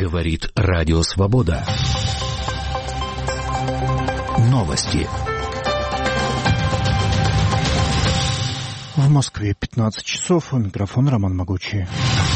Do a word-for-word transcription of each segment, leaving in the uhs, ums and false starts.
Говорит Радио Свобода. Новости. В Москве пятнадцать часов. У микрофона Роман Могучий.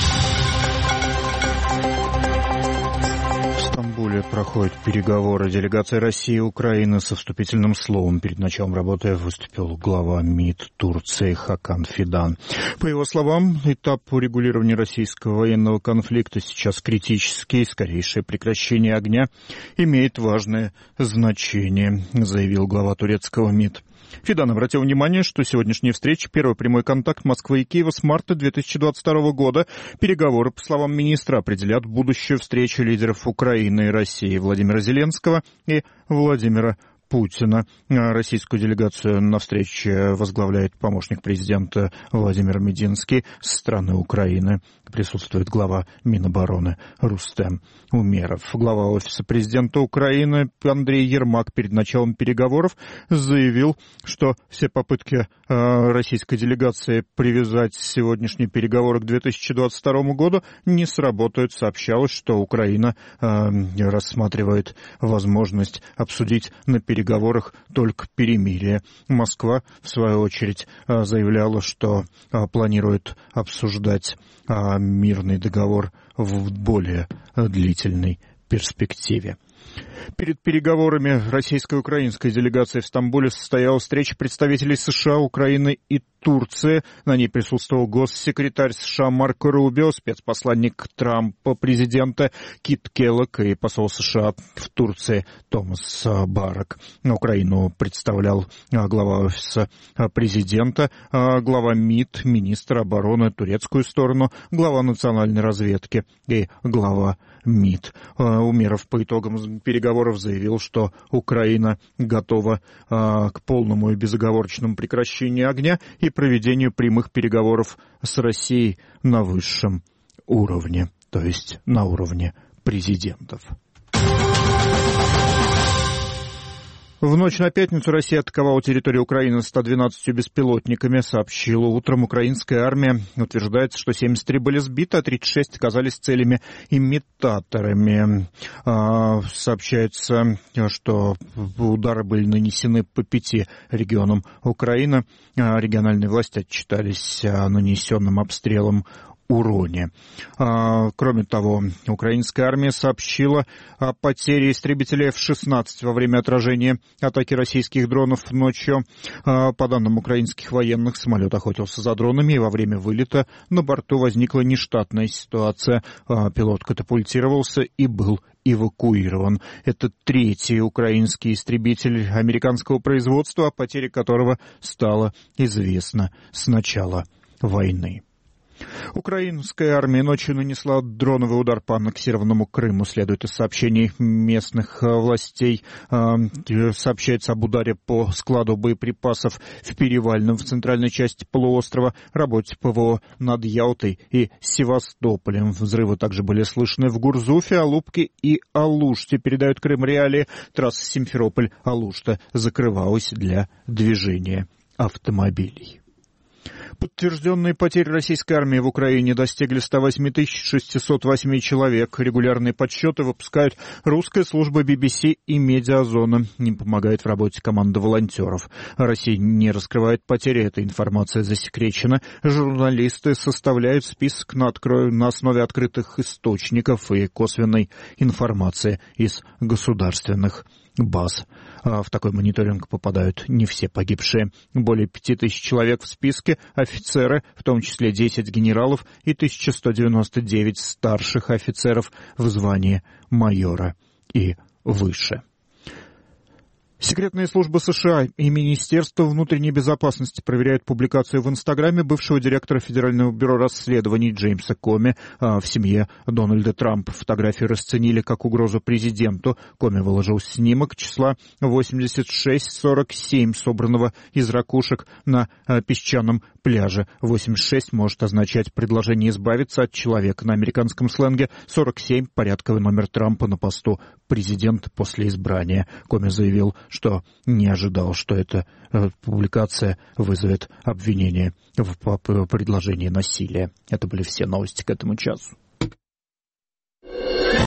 В Стамбуле проходят переговоры. Делегация России и Украины со вступительным словом. Перед началом работы выступил глава МИД Турции Хакан Фидан. По его словам, этап урегулирования российского военного конфликта сейчас критический. Скорейшее прекращение огня имеет важное значение, заявил глава турецкого МИД. Фидан обратил внимание, что сегодняшняя встреча – первый прямой контакт Москвы и Киева с марта две тысячи двадцать второго года. Переговоры, по словам министра, определят будущую встречу лидеров Украины и России Владимира Зеленского и Владимира Путина. Российскую делегацию на встрече возглавляет помощник президента Владимир Мединский. Со стороны Украины присутствует глава Минобороны Рустем Умеров. Глава Офиса президента Украины Андрей Ермак перед началом переговоров заявил, что все попытки российской делегации привязать сегодняшние переговоры к две тысячи двадцать второму году не сработают. Сообщалось, что Украина рассматривает возможность обсудить на переговорах только перемирие. Москва, в свою очередь, заявляла, что планирует обсуждать мирный договор в более длительной перспективе. Перед переговорами российской и украинской делегации в Стамбуле состоялась встреча представителей США, Украины и Турции. На ней присутствовал госсекретарь США Марко Рубио, спецпосланник Трампа, президента Кит Келлог и посол США в Турции Томас Барак. Украину представлял глава Офиса президента, глава МИД, министр обороны, турецкую сторону, глава национальной разведки и глава МИД. Умеров по итогам переговоров заявил, что Украина готова а, к полному и безоговорочному прекращению огня и проведению прямых переговоров с Россией на высшем уровне, то есть на уровне президентов. В ночь на пятницу Россия атаковала территорию Украины ста двенадцатью беспилотниками, сообщила утром украинская армия. Утверждается, что семьдесят три были сбиты, а тридцать шесть оказались целями-имитаторами. А, сообщается, что удары были нанесены по пяти регионам Украины. А, региональные власти отчитались о нанесенном обстрелом уроне. Кроме того, украинская армия сообщила о потере истребителей эф шестнадцать во время отражения атаки российских дронов ночью. По данным украинских военных, самолет охотился за дронами, и во время вылета на борту возникла нештатная ситуация. Пилот катапультировался и был эвакуирован. Это третий украинский истребитель американского производства, о потере которого стало известно с начала войны. Украинская армия ночью нанесла дроновый удар по аннексированному Крыму. Следует из сообщений местных властей. Сообщается об ударе по складу боеприпасов в Перевальном в центральной части полуострова, работе ПВО над Ялтой и Севастополем. Взрывы также были слышны в Гурзуфе, Алупке и Алуште. Передают Крым Реалии. Трасса Симферополь-Алушта закрывалась для движения автомобилей. Подтвержденные потери российской армии в Украине достигли ста восьми тысяч шестисот восьми человек. Регулярные подсчеты выпускают русская служба би би си и Медиазона. Им помогает в работе команда волонтеров. Россия не раскрывает потери, эта информация засекречена. Журналисты составляют список на, откро... на основе открытых источников и косвенной информации из государственных баз. В такой мониторинг попадают не все погибшие. Более пяти тысяч человек в списке, офицеры, в том числе десять генералов и тысяча сто девяносто девять старших офицеров в звании майора и выше. Секретные службы США и Министерство внутренней безопасности проверяют публикацию в Инстаграме бывшего директора Федерального бюро расследований Джеймса Коми в семье Дональда Трампа. Фотографию расценили как угрозу президенту. Коми выложил снимок числа восемьдесят шесть сорок семь, собранного из ракушек на песчаном пляже. восемьдесят шесть может означать предложение избавиться от человека на американском сленге. сорок семь — порядковый номер Трампа на посту президента после избрания. Коми заявил, что не ожидал, что эта э, публикация вызовет обвинение в предложении насилия. Это были все новости к этому часу.